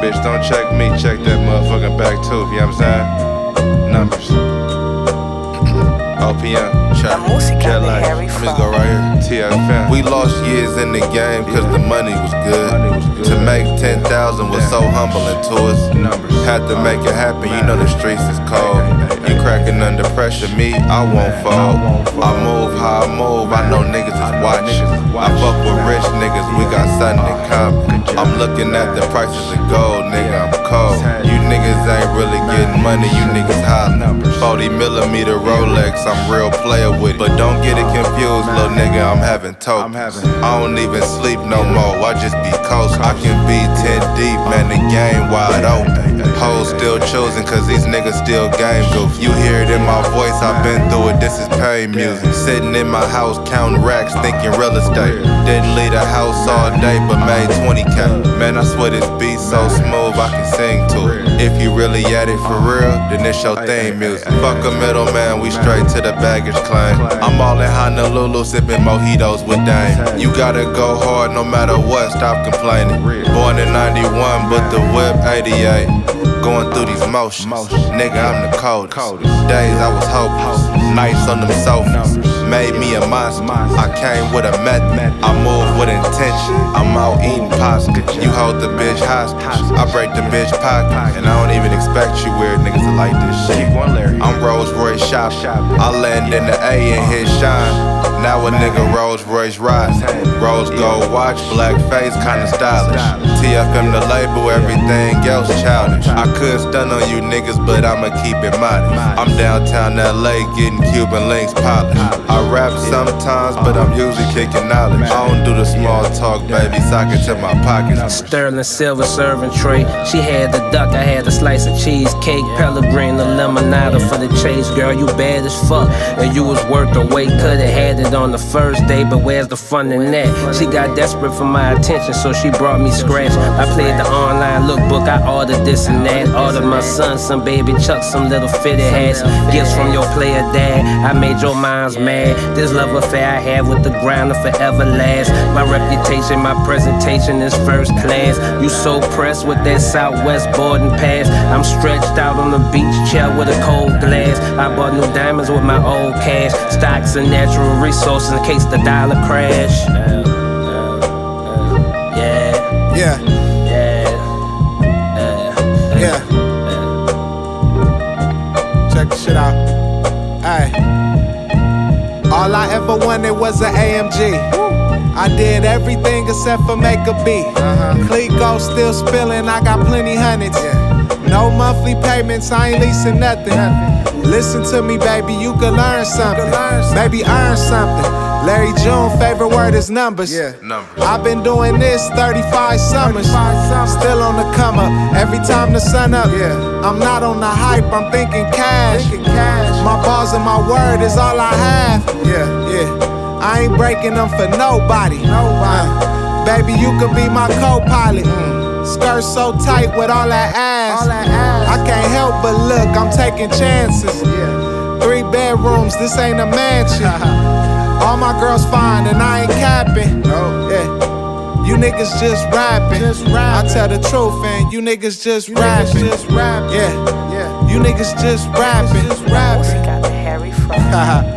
bitch, don't check me, check that motherfucking back too, you know what I'm saying? Numbers. OPM, check. Jet life. Let me go right here. TFM. We lost years in the game cause the money was good. To make 10,000 was so humbling to us. Had to make it happen, you know the streets is cold. You cracking under pressure, me, I won't fold. I move how I move, I know niggas is watching. I fuck with rich niggas, we got something in common. I'm looking at the prices of gold, nigga, I'm cold. You niggas ain't really getting money, you niggas hollering. 40mm Rolex, I'm real player with it. But don't get it confused, little nigga, I'm having tokens. I don't even sleep no more, I just be coast. I can be 10 deep, man, the game wide open. Hoes still choosing cause these niggas still game goofy. You hear it in my voice, I've been through it, this is pain music. Sitting in my house counting racks, thinking real estate. Didn't leave the house all day but made 20K. Man, I swear this beat so smooth I can sing to it. If you really at it for real, then it's your theme music. Fuck a middleman, we straight to the baggage claim. I'm all in Honolulu sipping mojitos with Dame. You gotta go hard no matter what, stop complaining. Born in 91 but the whip 88. Going through these motions, nigga, I'm the coldest. Days I was hopeless, nights on them sofas. Made me a monster, I came with a method. I move with intention, I'm out eating pasta. You hold the bitch hostage, I break the bitch pocket. And I don't even expect you weird niggas to like this shit. I'm Rolls Royce shopping, I land in the A and hit shine. Now a nigga Rolls Royce rise. Rose gold watch, black face, kinda stylish. TFM the label, everything else childish. I could stun on you niggas, but I'ma keep it modest. I'm downtown LA getting Cuban links polished. I rap sometimes, but I'm usually kicking knowledge. I don't do the small talk, baby, sock it to my pockets. Sterling silver serving tray. She had the duck, I had a slice of cheesecake. Pellegrino limonada for the chase. Girl, you bad as fuck, and you was worth the wait. Coulda had it on the first day, but where's the fun in that? She got desperate for my attention, so she brought me scratch. I played the online lookbook, I ordered this and that. Ordered my son some baby chucks, some little fitted hats. Gifts from your player dad, I made your minds mad. This love affair I have with the grind will forever last. My reputation, my presentation is first class. You so pressed with that Southwest boarding pass. I'm stretched out on the beach chair with a cold glass. I bought new diamonds with my old cash. Stocks and natural resources in case the dollar crash. Yeah. Check this shit out. Ay. All I ever wanted was an AMG. I did everything except for make a beat. Clico still spilling, I got plenty hundreds. No monthly payments, I ain't leasing nothing. Listen to me, baby, you can learn something. Maybe earn something. Larry June, favorite word is numbers. I've been doing this 35 summers. Still on the come up, every time the sun up. I'm not on the hype, I'm thinking cash. My bars and my word is all I have. I ain't breaking them for nobody. Baby, you could be my co-pilot. Skirt so tight with all that ass. I can't help but look, I'm taking chances. 3 bedrooms, this ain't a mansion. All my girls fine and I ain't capping. You niggas just rapping. I tell the truth, and you niggas just rapping. You niggas just rapping. Got the Harry from